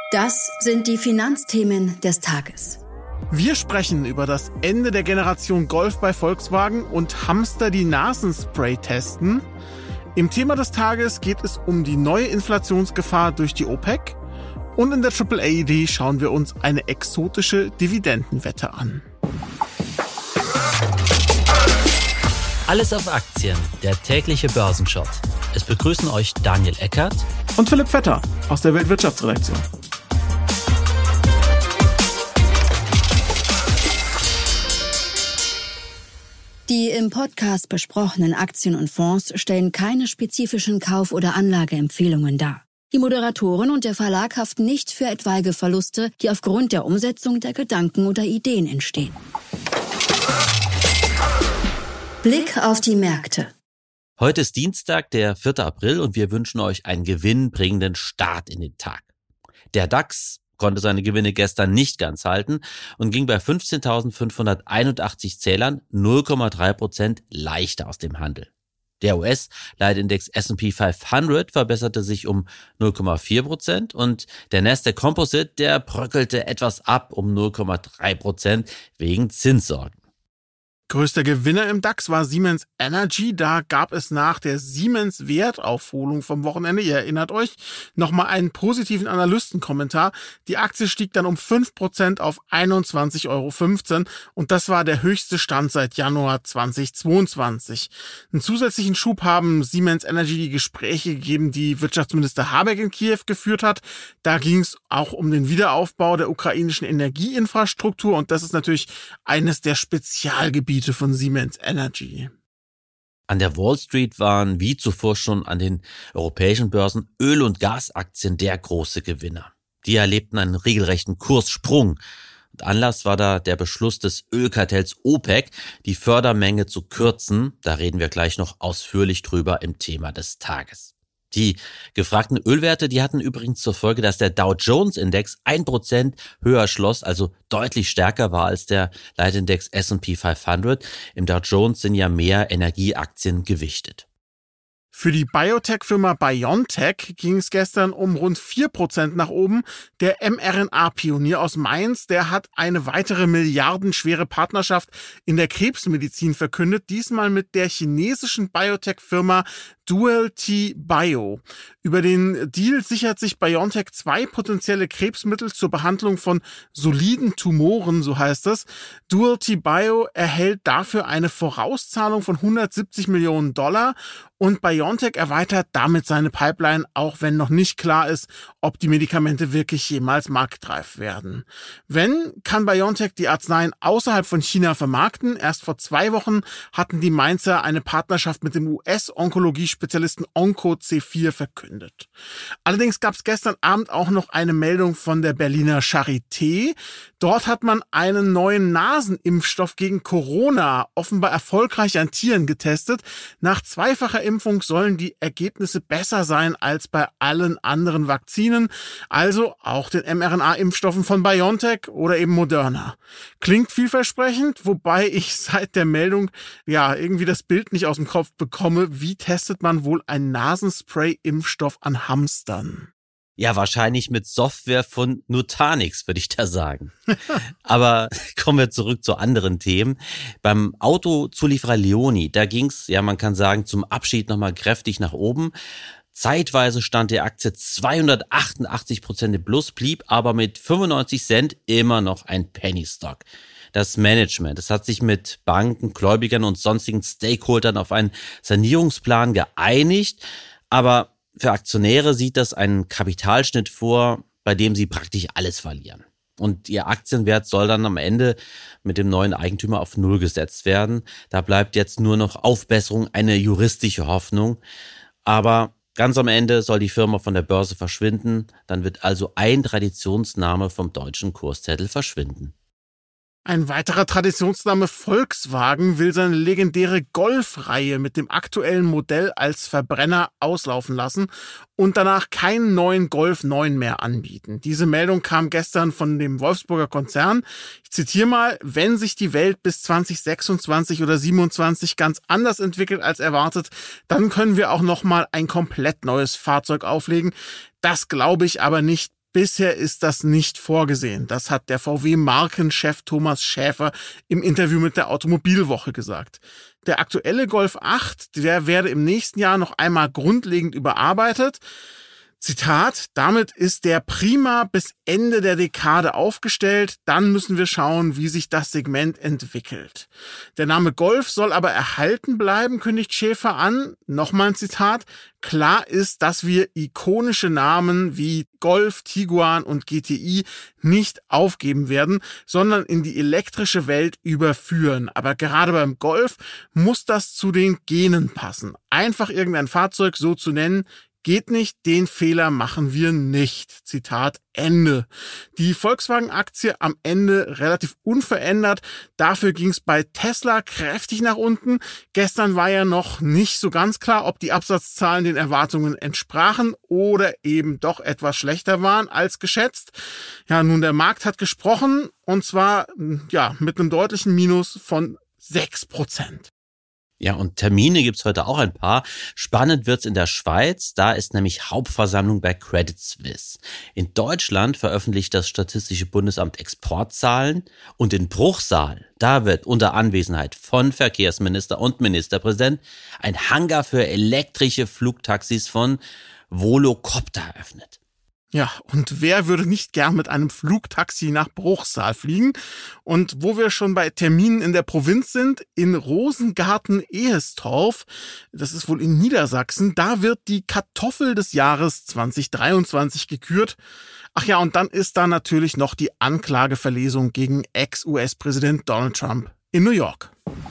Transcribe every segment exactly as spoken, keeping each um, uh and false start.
Das sind die Finanzthemen des Tages. Wir sprechen über das Ende der Generation Golf bei Volkswagen und Hamster, die Nasenspray testen. Im Thema des Tages geht es um die neue Inflationsgefahr durch die OPEC. Und in der Triple A-Idee schauen wir uns eine exotische Dividendenwette an. Alles auf Aktien, der tägliche Börsenshot. Es begrüßen euch Daniel Eckert und Philipp Vetter aus der Weltwirtschaftsredaktion. Die im Podcast besprochenen Aktien und Fonds stellen keine spezifischen Kauf- oder Anlageempfehlungen dar. Die Moderatoren und der Verlag haften nicht für etwaige Verluste, die aufgrund der Umsetzung der Gedanken oder Ideen entstehen. Blick auf die Märkte. Heute ist Dienstag, der vierter April, und wir wünschen euch einen gewinnbringenden Start in den Tag. Der DAX konnte seine Gewinne gestern nicht ganz halten und ging bei fünfzehntausendfünfhunderteinundachtzig Zählern null Komma drei Prozent leichter aus dem Handel. Der U S-Leitindex S and P fünfhundert verbesserte sich um null Komma vier Prozent und der Nasdaq Composite, der bröckelte etwas ab um null Komma drei Prozent wegen Zinssorgen. Größter Gewinner im DAX war Siemens Energy. Da gab es nach der Siemens-Wertaufholung vom Wochenende, ihr erinnert euch, nochmal einen positiven Analystenkommentar. Die Aktie stieg dann um fünf Prozent auf einundzwanzig Euro fünfzehn und das war der höchste Stand seit Januar zweitausendzweiundzwanzig. Einen zusätzlichen Schub haben Siemens Energy die Gespräche gegeben, die Wirtschaftsminister Habeck in Kiew geführt hat. Da ging es auch um den Wiederaufbau der ukrainischen Energieinfrastruktur und das ist natürlich eines der Spezialgebiete von Siemens Energy. An der Wall Street waren wie zuvor schon an den europäischen Börsen Öl- und Gasaktien der große Gewinner. Die erlebten einen regelrechten Kurssprung. Und Anlass war da der Beschluss des Ölkartells OPEC, die Fördermenge zu kürzen. Da reden wir gleich noch ausführlich drüber im Thema des Tages. Die gefragten Ölwerte, die hatten übrigens zur Folge, dass der Dow Jones Index ein Prozent höher schloss, also deutlich stärker war als der Leitindex S and P fünfhundert. Im Dow Jones sind ja mehr Energieaktien gewichtet. Für die Biotech-Firma BioNTech ging es gestern um rund vier Prozent nach oben. Der mRNA-Pionier aus Mainz, der hat eine weitere milliardenschwere Partnerschaft in der Krebsmedizin verkündet, diesmal mit der chinesischen Biotech-Firma Duality Bio. Über den Deal sichert sich BioNTech zwei potenzielle Krebsmittel zur Behandlung von soliden Tumoren, so heißt es. Duality Bio erhält dafür eine Vorauszahlung von hundertsiebzig Millionen Dollar und BioNTech erweitert damit seine Pipeline, auch wenn noch nicht klar ist, ob die Medikamente wirklich jemals marktreif werden. Wenn, kann BioNTech die Arzneien außerhalb von China vermarkten. Erst vor zwei Wochen hatten die Mainzer eine Partnerschaft mit dem U S-Onkologie-Spezialisten Onco C vier verkündet. Allerdings gab es gestern Abend auch noch eine Meldung von der Berliner Charité. Dort hat man einen neuen Nasenimpfstoff gegen Corona offenbar erfolgreich an Tieren getestet. Nach zweifacher Impfung sollen die Ergebnisse besser sein als bei allen anderen Vakzinen, also auch den mRNA-Impfstoffen von BioNTech oder eben Moderna. Klingt vielversprechend, wobei ich seit der Meldung ja irgendwie das Bild nicht aus dem Kopf bekomme. Wie testet man wohl einen Nasenspray-Impfstoff an Hamstern? Ja, wahrscheinlich mit Software von Nutanix, würde ich da sagen. Aber kommen wir zurück zu anderen Themen. Beim Autozulieferer Leoni, da ging's, ja, man kann sagen, zum Abschied nochmal kräftig nach oben. Zeitweise stand die Aktie zweihundertachtundachtzig Prozent im Plus, blieb aber mit fünfundneunzig Cent immer noch ein Penny Stock. Das Management, das hat sich mit Banken, Gläubigern und sonstigen Stakeholdern auf einen Sanierungsplan geeinigt, aber für Aktionäre sieht das einen Kapitalschnitt vor, bei dem sie praktisch alles verlieren. Und ihr Aktienwert soll dann am Ende mit dem neuen Eigentümer auf Null gesetzt werden. Da bleibt jetzt nur noch Aufbesserung, eine juristische Hoffnung. Aber ganz am Ende soll die Firma von der Börse verschwinden. Dann wird also ein Traditionsname vom deutschen Kurszettel verschwinden. Ein weiterer Traditionsname Volkswagen will seine legendäre Golf-Reihe mit dem aktuellen Modell als Verbrenner auslaufen lassen und danach keinen neuen Golf neun mehr anbieten. Diese Meldung kam gestern von dem Wolfsburger Konzern. Ich zitiere mal: Wenn sich die Welt bis zwanzig sechsundzwanzig oder siebenundzwanzig ganz anders entwickelt als erwartet, dann können wir auch nochmal ein komplett neues Fahrzeug auflegen. Das glaube ich aber nicht. Bisher ist das nicht vorgesehen. Das hat der V W-Markenchef Thomas Schäfer im Interview mit der Automobilwoche gesagt. Der aktuelle Golf acht, der werde im nächsten Jahr noch einmal grundlegend überarbeitet. Zitat, damit ist der prima bis Ende der Dekade aufgestellt. Dann müssen wir schauen, wie sich das Segment entwickelt. Der Name Golf soll aber erhalten bleiben, kündigt Schäfer an. Nochmal ein Zitat. Klar ist, dass wir ikonische Namen wie Golf, Tiguan und G T I nicht aufgeben werden, sondern in die elektrische Welt überführen. Aber gerade beim Golf muss das zu den Genen passen. Einfach irgendein Fahrzeug so zu nennen, geht nicht, den Fehler machen wir nicht. Zitat Ende. Die Volkswagen-Aktie am Ende relativ unverändert. Dafür ging es bei Tesla kräftig nach unten. Gestern war ja noch nicht so ganz klar, ob die Absatzzahlen den Erwartungen entsprachen oder eben doch etwas schlechter waren als geschätzt. Ja, nun, der Markt hat gesprochen und zwar ja mit einem deutlichen Minus von sechs Prozent. Ja, und Termine gibt's heute auch ein paar. Spannend wird's in der Schweiz. Da ist nämlich Hauptversammlung bei Credit Suisse. In Deutschland veröffentlicht das Statistische Bundesamt Exportzahlen. Und in Bruchsal, da wird unter Anwesenheit von Verkehrsminister und Ministerpräsident ein Hangar für elektrische Flugtaxis von Volocopter eröffnet. Ja, und wer würde nicht gern mit einem Flugtaxi nach Bruchsal fliegen? Und wo wir schon bei Terminen in der Provinz sind, in Rosengarten-Ehestorf, das ist wohl in Niedersachsen, da wird die Kartoffel des Jahres zwanzig dreiundzwanzig gekürt. Ach ja, und dann ist da natürlich noch die Anklageverlesung gegen Ex-U S-Präsident Donald Trump in New York.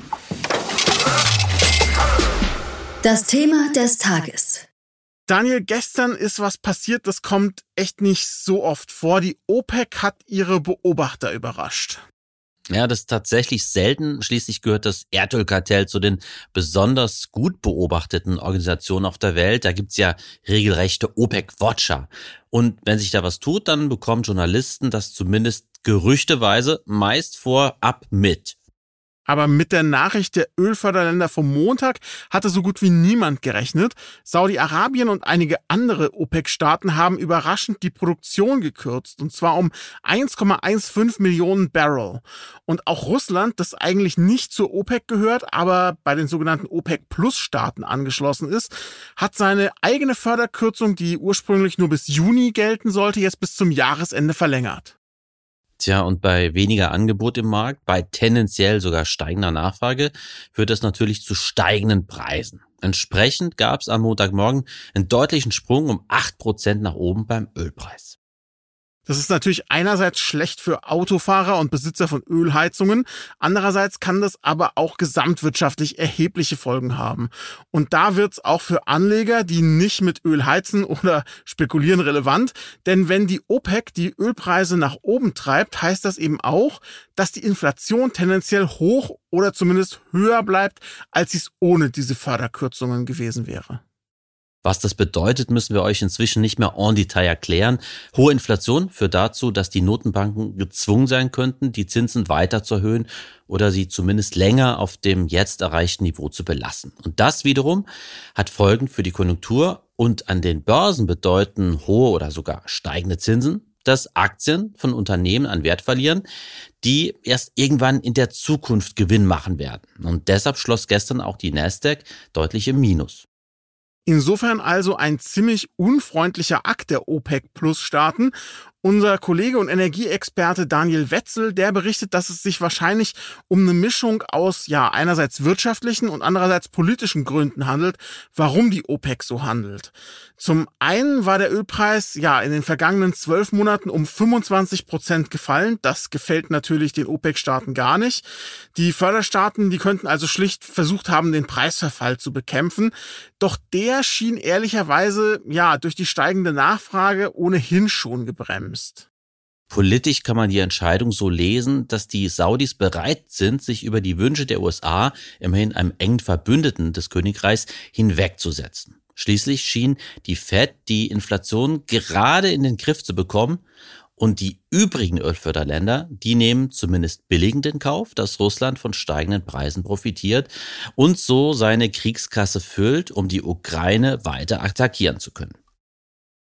Das Thema des Tages. Daniel, gestern ist was passiert, das kommt echt nicht so oft vor. Die OPEC hat ihre Beobachter überrascht. Ja, das ist tatsächlich selten. Schließlich gehört das Erdölkartell zu den besonders gut beobachteten Organisationen auf der Welt. Da gibt's ja regelrechte OPEC-Watcher. Und wenn sich da was tut, dann bekommen Journalisten das zumindest gerüchteweise meist vorab mit. Aber mit der Nachricht der Ölförderländer vom Montag hatte so gut wie niemand gerechnet. Saudi-Arabien und einige andere OPEC-Staaten haben überraschend die Produktion gekürzt, und zwar um eins Komma fünfzehn Millionen Barrel. Und auch Russland, das eigentlich nicht zur OPEC gehört, aber bei den sogenannten OPEC-Plus-Staaten angeschlossen ist, hat seine eigene Förderkürzung, die ursprünglich nur bis Juni gelten sollte, jetzt bis zum Jahresende verlängert. Tja, und bei weniger Angebot im Markt, bei tendenziell sogar steigender Nachfrage, führt das natürlich zu steigenden Preisen. Entsprechend gab es am Montagmorgen einen deutlichen Sprung um acht Prozent nach oben beim Ölpreis. Das ist natürlich einerseits schlecht für Autofahrer und Besitzer von Ölheizungen, andererseits kann das aber auch gesamtwirtschaftlich erhebliche Folgen haben. Und da wird's auch für Anleger, die nicht mit Öl heizen oder spekulieren, relevant, denn wenn die OPEC die Ölpreise nach oben treibt, heißt das eben auch, dass die Inflation tendenziell hoch oder zumindest höher bleibt, als sie es ohne diese Förderkürzungen gewesen wäre. Was das bedeutet, müssen wir euch inzwischen nicht mehr en Detail erklären. Hohe Inflation führt dazu, dass die Notenbanken gezwungen sein könnten, die Zinsen weiter zu erhöhen oder sie zumindest länger auf dem jetzt erreichten Niveau zu belassen. Und das wiederum hat Folgen für die Konjunktur, und an den Börsen bedeuten hohe oder sogar steigende Zinsen, dass Aktien von Unternehmen an Wert verlieren, die erst irgendwann in der Zukunft Gewinn machen werden. Und deshalb schloss gestern auch die Nasdaq deutlich im Minus. Insofern also ein ziemlich unfreundlicher Akt der OPEC-Plus-Staaten. Unser Kollege und Energieexperte Daniel Wetzel, der berichtet, dass es sich wahrscheinlich um eine Mischung aus ja einerseits wirtschaftlichen und andererseits politischen Gründen handelt, warum die OPEC so handelt. Zum einen war der Ölpreis ja in den vergangenen zwölf Monaten um fünfundzwanzig Prozent gefallen. Das gefällt natürlich den OPEC-Staaten gar nicht. Die Förderstaaten, die könnten also schlicht versucht haben, den Preisverfall zu bekämpfen. Doch der schien ehrlicherweise ja durch die steigende Nachfrage ohnehin schon gebremst. Politisch kann man die Entscheidung so lesen, dass die Saudis bereit sind, sich über die Wünsche der U S A, immerhin einem engen Verbündeten des Königreichs, hinwegzusetzen. Schließlich schien die Fed die Inflation gerade in den Griff zu bekommen, und die übrigen Ölförderländer, die nehmen zumindest billigend in Kauf, dass Russland von steigenden Preisen profitiert und so seine Kriegskasse füllt, um die Ukraine weiter attackieren zu können.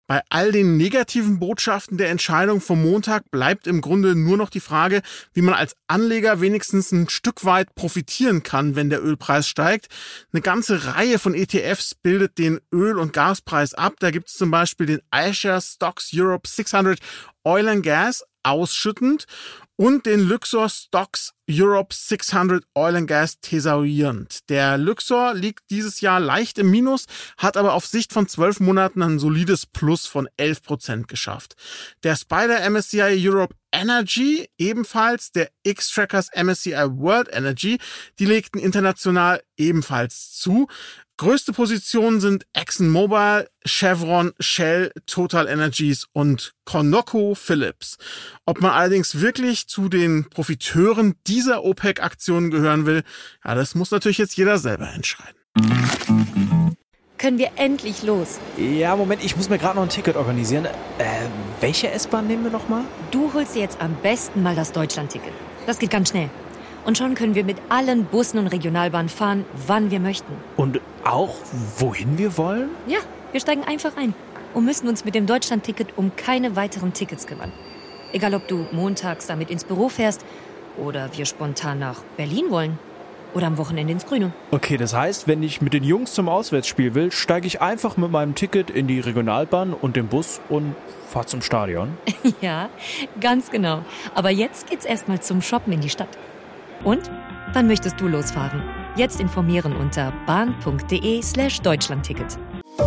Bei all den negativen Botschaften der Entscheidung vom Montag bleibt im Grunde nur noch die Frage, wie man als Anleger wenigstens ein Stück weit profitieren kann, wenn der Ölpreis steigt. Eine ganze Reihe von E T Fs bildet den Öl- und Gaspreis ab. Da gibt es zum Beispiel den iShares Stocks Europe sechshundert Oil and Gas ausschüttend und den Luxor Stocks Europe sechshundert Oil and Gas thesaurierend. Der Luxor liegt dieses Jahr leicht im Minus, hat aber auf Sicht von zwölf Monaten ein solides Plus von elf Prozent geschafft. Der Spider M S C I Europe Energy, ebenfalls der X-Trackers M S C I World Energy, die legten international ebenfalls zu. Größte Positionen sind ExxonMobil, Chevron, Shell, Total Energies und ConocoPhillips. Ob man allerdings wirklich zu den Profiteuren dieser OPEC-Aktionen gehören will, ja, das muss natürlich jetzt jeder selber entscheiden. Können wir endlich los? Ja, Moment, ich muss mir gerade noch ein Ticket organisieren. Äh, welche S-Bahn nehmen wir nochmal? Du holst dir jetzt am besten mal das Deutschland-Ticket. Das geht ganz schnell. Und schon können wir mit allen Bussen und Regionalbahnen fahren, wann wir möchten. Und auch, wohin wir wollen? Ja, wir steigen einfach ein und müssen uns mit dem Deutschland-Ticket um keine weiteren Tickets kümmern. Egal, ob du montags damit ins Büro fährst oder wir spontan nach Berlin wollen oder am Wochenende ins Grüne. Okay, das heißt, wenn ich mit den Jungs zum Auswärtsspiel will, steige ich einfach mit meinem Ticket in die Regionalbahn und den Bus und fahre zum Stadion. Ja, ganz genau. Aber jetzt geht's erstmal zum Shoppen in die Stadt. Und? Wann möchtest du losfahren? Jetzt informieren unter bahn.de slash Deutschlandticket.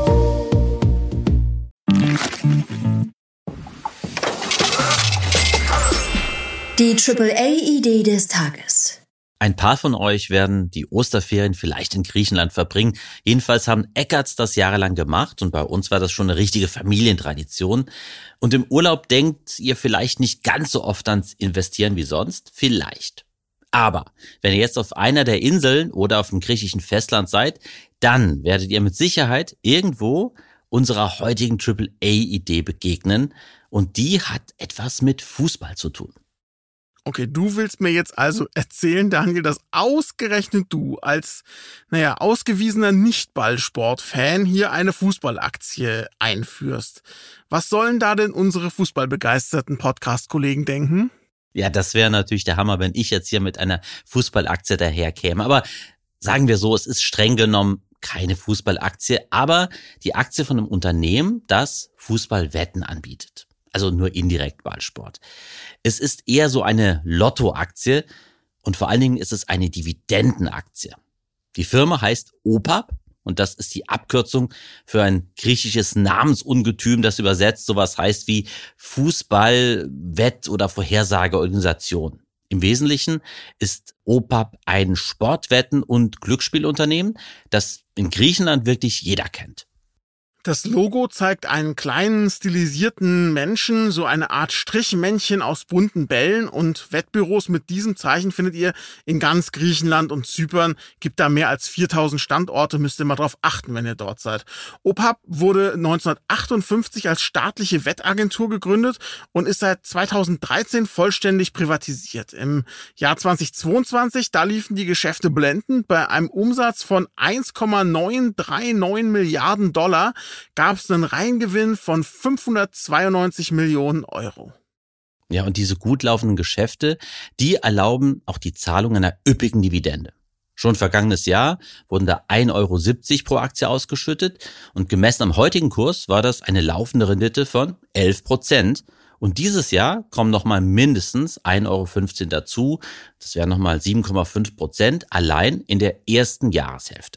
Die Triple A-Idee des Tages. Ein paar von euch werden die Osterferien vielleicht in Griechenland verbringen. Jedenfalls haben Eckarts das jahrelang gemacht und bei uns war das schon eine richtige Familientradition. Und im Urlaub denkt ihr vielleicht nicht ganz so oft ans Investieren wie sonst? Vielleicht. Aber wenn ihr jetzt auf einer der Inseln oder auf dem griechischen Festland seid, dann werdet ihr mit Sicherheit irgendwo unserer heutigen Triple A-Idee begegnen. Und die hat etwas mit Fußball zu tun. Okay, du willst mir jetzt also erzählen, Daniel, dass ausgerechnet du als, naja, ausgewiesener Nicht-Ballsport-Fan hier eine Fußballaktie einführst. Was sollen da denn unsere fußballbegeisterten Podcast-Kollegen denken? Ja, das wäre natürlich der Hammer, wenn ich jetzt hier mit einer Fußballaktie daherkäme. Aber sagen wir so, es ist streng genommen keine Fußballaktie, aber die Aktie von einem Unternehmen, das Fußballwetten anbietet. Also nur indirekt Ballsport. Es ist eher so eine Lottoaktie und vor allen Dingen ist es eine Dividendenaktie. Die Firma heißt O P A P und das ist die Abkürzung für ein griechisches Namensungetüm, das übersetzt sowas heißt wie Fußball-, Wett- oder Vorhersageorganisation. Im Wesentlichen ist O P A P ein Sportwetten- und Glücksspielunternehmen, das in Griechenland wirklich jeder kennt. Das Logo zeigt einen kleinen, stilisierten Menschen, so eine Art Strichmännchen aus bunten Bällen, und Wettbüros mit diesem Zeichen findet ihr in ganz Griechenland und Zypern. Gibt da mehr als viertausend Standorte, müsst ihr mal drauf achten, wenn ihr dort seid. O P A P wurde neunzehnhundertachtundfünfzig als staatliche Wettagentur gegründet und ist seit zweitausenddreizehn vollständig privatisiert. Im Jahr zweitausendzweiundzwanzig, da liefen die Geschäfte blendend. Bei einem Umsatz von eins Komma neunhundertneunundreißig Milliarden Dollar gab es einen Reingewinn von fünfhundertzweiundneunzig Millionen Euro. Ja, und diese gut laufenden Geschäfte, die erlauben auch die Zahlung einer üppigen Dividende. Schon vergangenes Jahr wurden da ein Euro siebzig pro Aktie ausgeschüttet und gemessen am heutigen Kurs war das eine laufende Rendite von elf Prozent. Und dieses Jahr kommen nochmal mindestens ein Euro fünfzehn dazu. Das wären nochmal sieben Komma fünf Prozent allein in der ersten Jahreshälfte.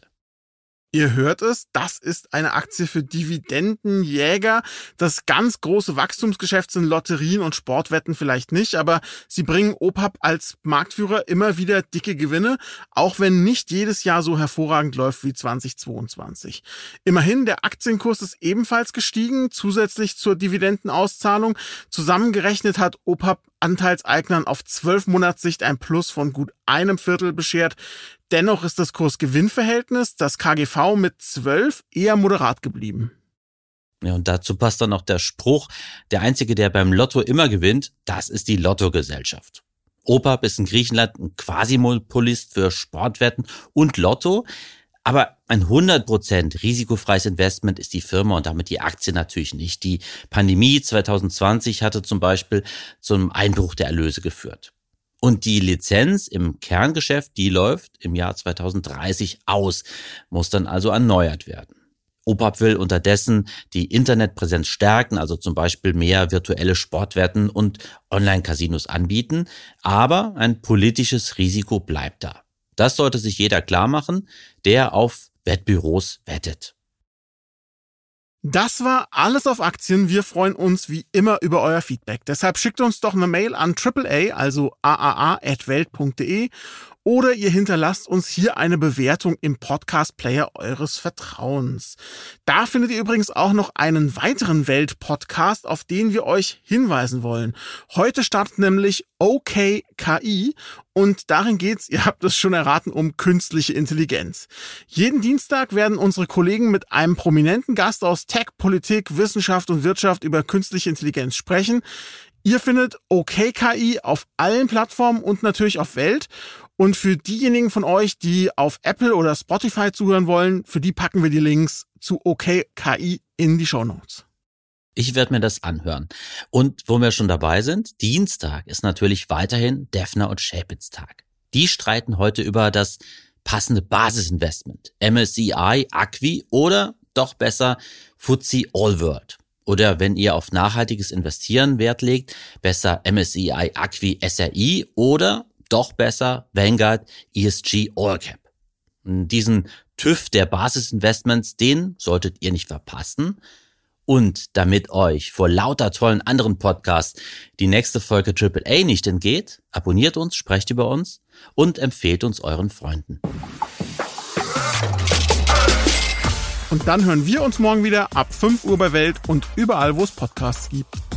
Ihr hört es, das ist eine Aktie für Dividendenjäger. Das ganz große Wachstumsgeschäft sind Lotterien und Sportwetten vielleicht nicht, aber sie bringen O P A P als Marktführer immer wieder dicke Gewinne, auch wenn nicht jedes Jahr so hervorragend läuft wie zweitausendzweiundzwanzig. Immerhin, der Aktienkurs ist ebenfalls gestiegen, zusätzlich zur Dividendenauszahlung. Zusammengerechnet hat O P A P Anteilseignern auf zwölf Monatssicht ein Plus von gut einem Viertel beschert. Dennoch ist das Kurs-Gewinn-Verhältnis, das K G V mit zwölf, eher moderat geblieben. Ja, und dazu passt dann noch der Spruch, der Einzige, der beim Lotto immer gewinnt, das ist die Lottogesellschaft. O P A P ist in Griechenland ein Quasi-Monopolist für Sportwetten und Lotto, Aber ein hundert Prozent risikofreies Investment ist die Firma und damit die Aktie natürlich nicht. Die Pandemie zwanzig zwanzig hatte zum Beispiel zum Einbruch der Erlöse geführt. Und die Lizenz im Kerngeschäft, die läuft im Jahr zwanzig dreißig aus, muss dann also erneuert werden. O P A P will unterdessen die Internetpräsenz stärken, also zum Beispiel mehr virtuelle Sportwetten und Online-Casinos anbieten, aber ein politisches Risiko bleibt da. Das sollte sich jeder klar machen, der auf Wettbüros wettet. Das war alles auf Aktien. Wir freuen uns wie immer über euer Feedback. Deshalb schickt uns doch eine Mail an triple A, also a a a at welt punkt de, oder ihr hinterlasst uns hier eine Bewertung im Podcast-Player eures Vertrauens. Da findet ihr übrigens auch noch einen weiteren Welt-Podcast, auf den wir euch hinweisen wollen. Heute startet nämlich OK K I und darin geht's, ihr habt es schon erraten, um künstliche Intelligenz. Jeden Dienstag werden unsere Kollegen mit einem prominenten Gast aus Tech, Politik, Wissenschaft und Wirtschaft über künstliche Intelligenz sprechen. Ihr findet OK K I auf allen Plattformen und natürlich auf Welt. Und für diejenigen von euch, die auf Apple oder Spotify zuhören wollen, für die packen wir die Links zu OK K I in die Shownotes. Ich werde mir das anhören. Und wo wir schon dabei sind, Dienstag ist natürlich weiterhin Deffner und Chapitz Tag. Die streiten heute über das passende Basisinvestment. M S C I, Acqui oder doch besser F T S E All World. Oder wenn ihr auf nachhaltiges Investieren Wert legt, besser M S C I, Acqui, S R I oder doch besser Vanguard E S G All Cap. Diesen TÜV der Basisinvestments, den solltet ihr nicht verpassen. Und damit euch vor lauter tollen anderen Podcasts die nächste Folge Triple A nicht entgeht, abonniert uns, sprecht über uns und empfehlt uns euren Freunden. Und dann hören wir uns morgen wieder ab fünf Uhr bei Welt und überall, wo es Podcasts gibt.